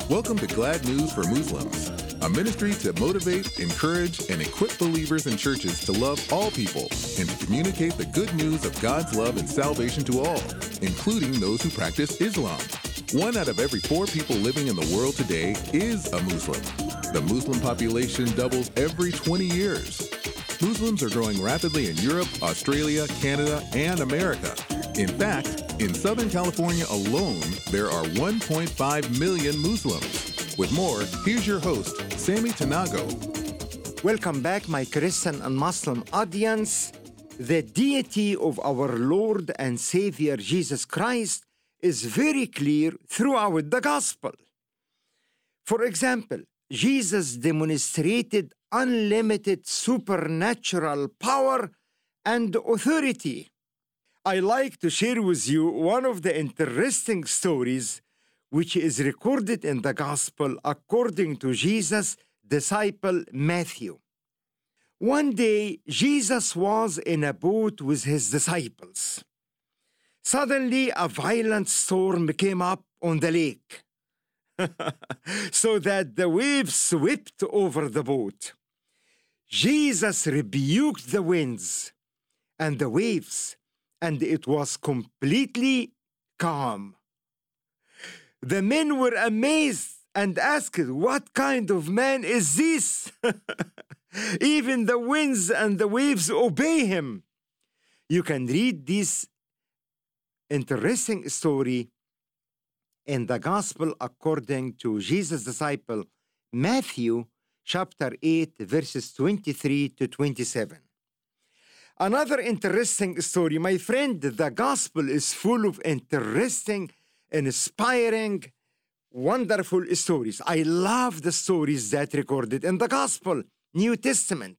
Welcome to Glad News for Muslims, a ministry to motivate, encourage, and equip believers in churches to love all people and to communicate the good news of God's love and salvation to all, including those who practice Islam. 1 out of every 4 people living in the world today is a Muslim. The Muslim population doubles every 20 years. Muslims are growing rapidly in Europe, Australia, Canada, and America. In fact, in Southern California alone, there are 1.5 million Muslims. With more, here's your host, Sammy Tanago. Welcome back, my Christian and Muslim audience. The deity of our Lord and Savior Jesus Christ is very clear throughout the gospel. For example, Jesus demonstrated unlimited supernatural power and authority. I like to share with you one of the interesting stories which is recorded in the gospel according to Jesus' disciple Matthew. One day, Jesus was in a boat with his disciples. Suddenly, a violent storm came up on the lake, so that the waves swept over the boat. Jesus rebuked the winds and the waves, and it was completely calm. The men were amazed and asked, "What kind of man is this? Even the winds and the waves obey him." You can read this interesting story in the Gospel according to Jesus' disciple Matthew, chapter 8, verses 23 to 27. Another interesting story, my friend, the Gospel is full of interesting, inspiring, wonderful stories. I love the stories that recorded in the Gospel, New Testament.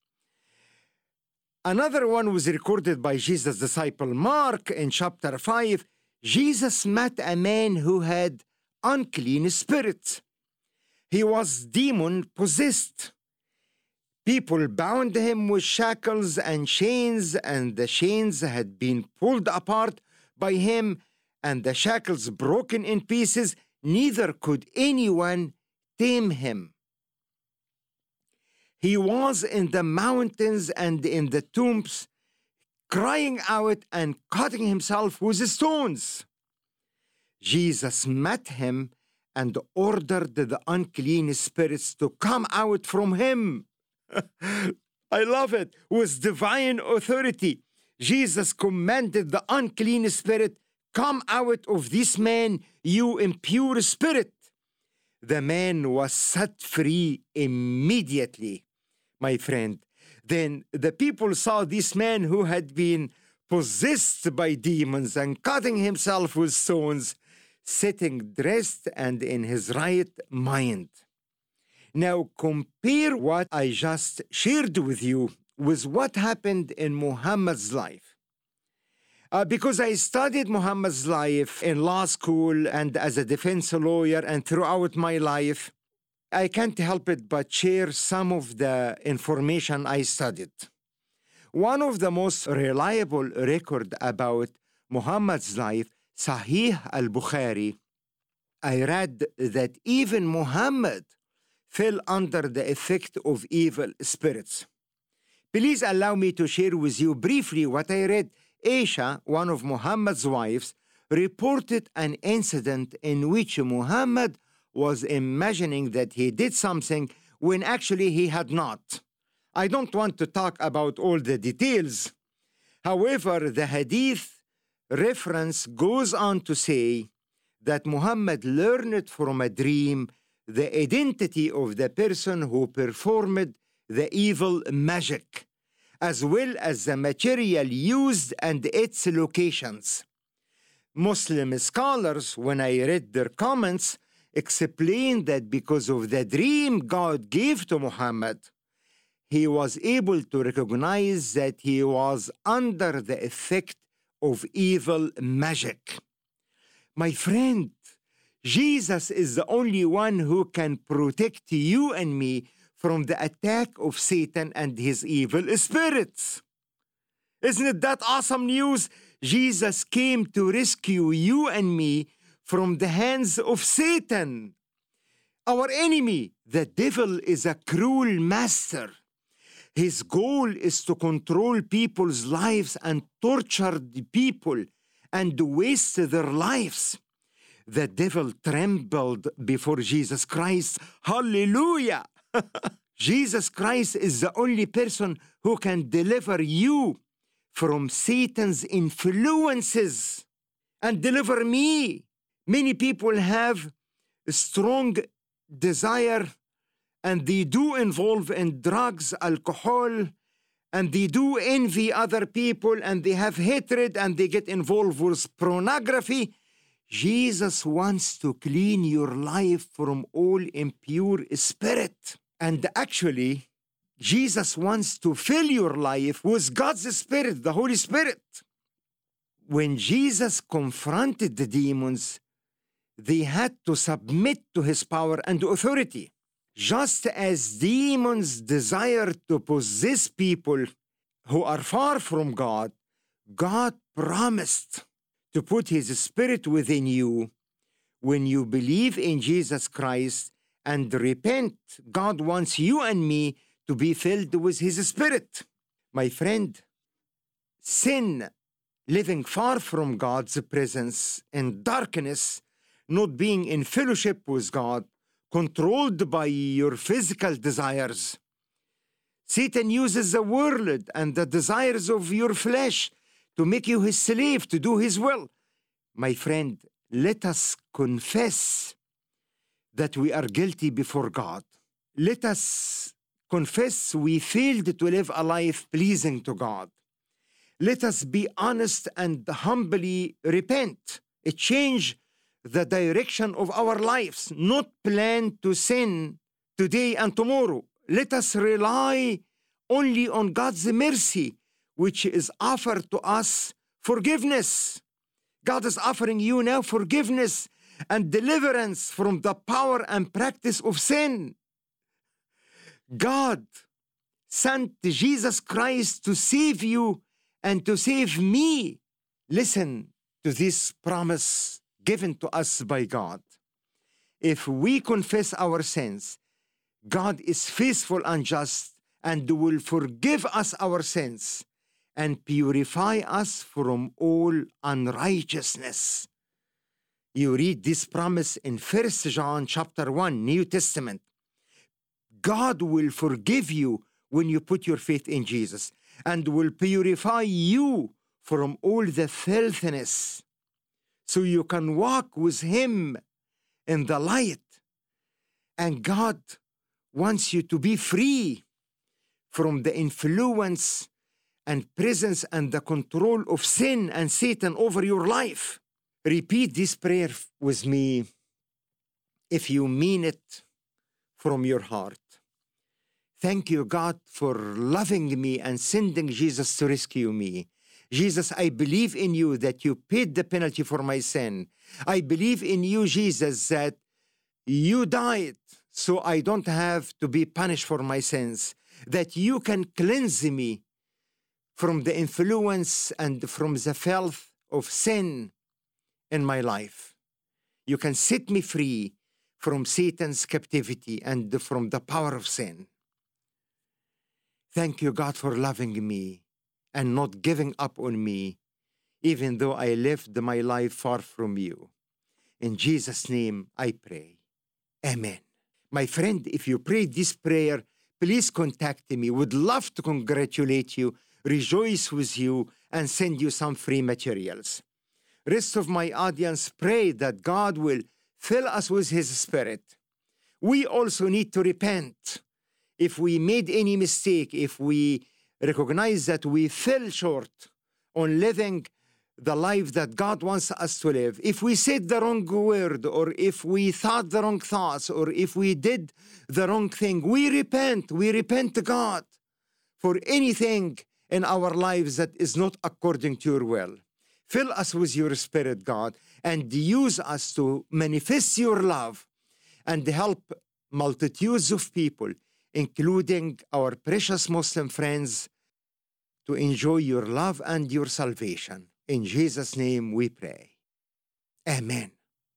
Another one was recorded by Jesus' disciple Mark in chapter 5. Jesus met a man who had unclean spirits. He was demon-possessed. People bound him with shackles and chains, and the chains had been pulled apart by him, and the shackles broken in pieces. Neither could anyone tame him. He was in the mountains and in the tombs, crying out and cutting himself with stones. Jesus met him and ordered the unclean spirits to come out from him. I love it. With divine authority, Jesus commanded the unclean spirit, "Come out of this man, you impure spirit." The man was set free immediately, my friend. Then the people saw this man who had been possessed by demons and cutting himself with stones, sitting dressed and in his right mind. Now compare what I just shared with you with what happened in Muhammad's life. Because I studied Muhammad's life in law school and as a defense lawyer and throughout my life, I can't help it but share some of the information I studied. One of the most reliable records about Muhammad's life, Sahih al-Bukhari, I read that even Muhammad fell under the effect of evil spirits. Please allow me to share with you briefly what I read. Aisha, one of Muhammad's wives, reported an incident in which Muhammad was imagining that he did something when actually he had not. I don't want to talk about all the details. However, the hadith reference goes on to say that Muhammad learned from a dream the identity of the person who performed the evil magic, as well as the material used and its locations. Muslim scholars, when I read their comments, explained that because of the dream God gave to Muhammad, he was able to recognize that he was under the effect of evil magic. My friend, Jesus is the only one who can protect you and me from the attack of Satan and his evil spirits. Isn't it that awesome news? Jesus came to rescue you and me from the hands of Satan. Our enemy, the devil, is a cruel master. His goal is to control people's lives and torture the people and waste their lives. The devil trembled before Jesus Christ. Hallelujah! Jesus Christ is the only person who can deliver you from Satan's influences and deliver me. Many people have a strong desire and they do involve in drugs, alcohol, and they do envy other people and they have hatred and they get involved with pornography. Jesus wants to clean your life from all impure spirit. And actually, Jesus wants to fill your life with God's Spirit, the Holy Spirit. When Jesus confronted the demons, they had to submit to his power and authority. Just as demons desire to possess people who are far from God, God promised to put his Spirit within you when you believe in Jesus Christ and repent. God wants you and me to be filled with his Spirit. My friend, sin, living far from God's presence, in darkness, not being in fellowship with God, controlled by your physical desires. Satan uses the world and the desires of your flesh to make you his slave, to do his will. My friend, let us confess that we are guilty before God. Let us confess we failed to live a life pleasing to God. Let us be honest and humbly repent, change the direction of our lives, not plan to sin today and tomorrow. Let us rely only on God's mercy, which is offered to us forgiveness. God is offering you now forgiveness and deliverance from the power and practice of sin. God sent Jesus Christ to save you and to save me. Listen to this promise given to us by God. If we confess our sins, God is faithful and just and will forgive us our sins and purify us from all unrighteousness. You read this promise in 1 John chapter 1, New Testament. God will forgive you when you put your faith in Jesus and will purify you from all the filthiness so you can walk with him in the light. And God wants you to be free from the influence and presence and the control of sin and Satan over your life. Repeat this prayer with me if you mean it from your heart. Thank you, God, for loving me and sending Jesus to rescue me. Jesus, I believe in you that you paid the penalty for my sin. I believe in you, Jesus, that you died so I don't have to be punished for my sins, that you can cleanse me from the influence and from the filth of sin in my life. You can set me free from Satan's captivity and from the power of sin. Thank you, God, for loving me and not giving up on me, even though I lived my life far from you. In Jesus' name I pray. Amen. My friend, if you prayed this prayer, please contact me. Would love to congratulate you, rejoice with you, and send you some free materials. Rest of my audience, pray that God will fill us with his Spirit. We also need to repent. If we made any mistake, if we recognize that we fell short on living the life that God wants us to live, if we said the wrong word, or if we thought the wrong thoughts, or if we did the wrong thing, we repent to God for anything in our lives that is not according to your will. Fill us with your Spirit, God, and use us to manifest your love and help multitudes of people, including our precious Muslim friends, to enjoy your love and your salvation. In Jesus' name we pray. Amen.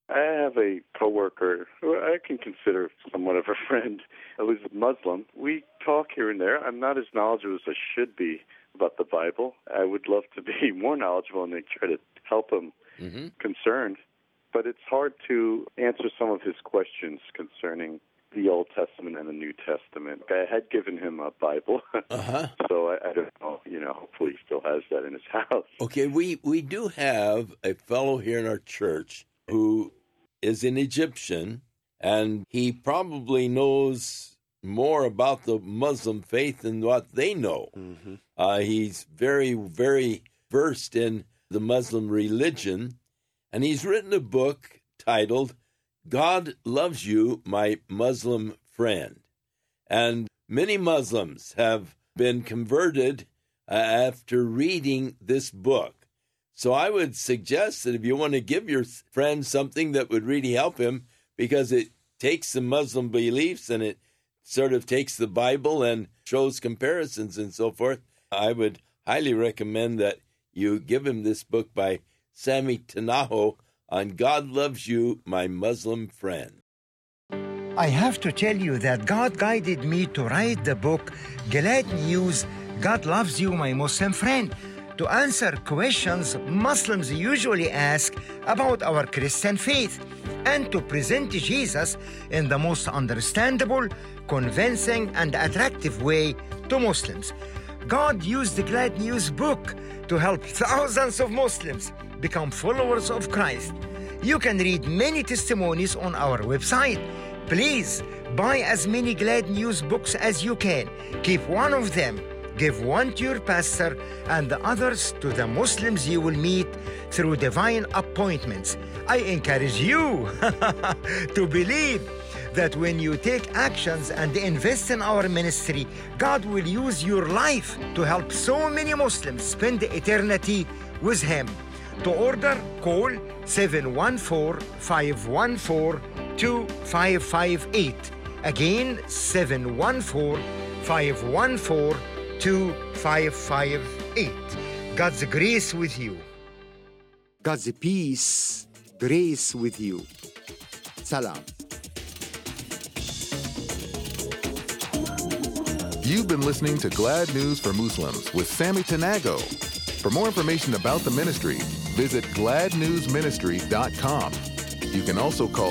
I have a coworker who I can consider somewhat of a friend who's Muslim. We talk here and there. I'm not as knowledgeable as I should be about the Bible. I would love to be more knowledgeable and try to help him concerned. But it's hard to answer some of his questions concerning the Old Testament and the New Testament. I had given him a Bible, so I don't know. Hopefully he still has that in his house. Okay, we do have a fellow here in our church who is an Egyptian, and he probably knows more about the Muslim faith than what they know. He's very, very versed in the Muslim religion, and he's written a book titled God Loves You, My Muslim Friend. And many Muslims have been converted after reading this book. So I would suggest that if you want to give your friend something that would really help him, because it takes the Muslim beliefs and it sort of takes the Bible and shows comparisons and so forth, I would highly recommend that you give him this book by Sammy Tanaho on God Loves You, My Muslim Friend. I have to tell you that God guided me to write the book, Glad News, God Loves You, My Muslim Friend, to answer questions Muslims usually ask about our Christian faith and to present Jesus in the most understandable, convincing, and attractive way to Muslims. God used the Glad News book to help thousands of Muslims become followers of Christ. You can read many testimonies on our website. Please buy as many Glad News books as you can. Keep one of them. Give one to your pastor and the others to the Muslims you will meet through divine appointments. I encourage you to believe that when you take actions and invest in our ministry, God will use your life to help so many Muslims spend eternity with Him. To order, call 714-514-2558. Again, 714-514-2558. God's grace with you. God's peace, grace with you. Salam. You've been listening to Glad News for Muslims with Sammy Tanago. For more information about the ministry, visit gladnewsministry.com. You can also call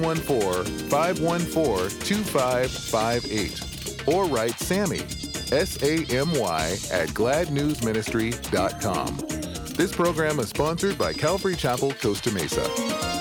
714-514-2558 or write Sammy, S-A-M-Y, at gladnewsministry.com. This program is sponsored by Calvary Chapel, Costa Mesa.